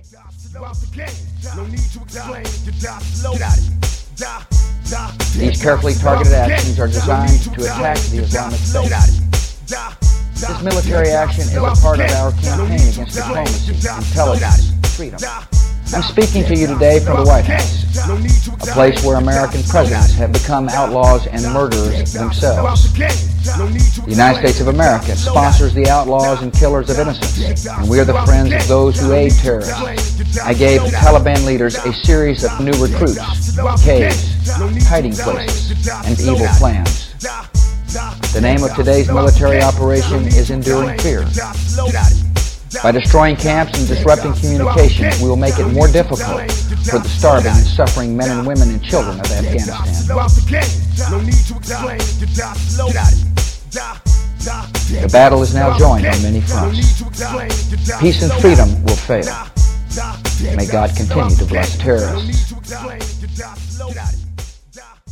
These carefully targeted actions are designed to attack the Islamic State. This military action is a part of our campaign against diplomacy, intelligence, freedom. I'm speaking to you today from the White House, a place where American presidents have become outlaws and murderers themselves. The United States of America sponsors the outlaws and killers of innocents, and we are the friends of those who aid terrorists. I gave Taliban leaders a series of new recruits, caves, hiding places, and evil plans. The name of today's military operation is Enduring Fear. By destroying camps and disrupting communication, we will make it more difficult for the starving and suffering men and women and children of Afghanistan. The battle is now joined on many fronts. Peace and freedom will fail. May God continue to bless terrorists.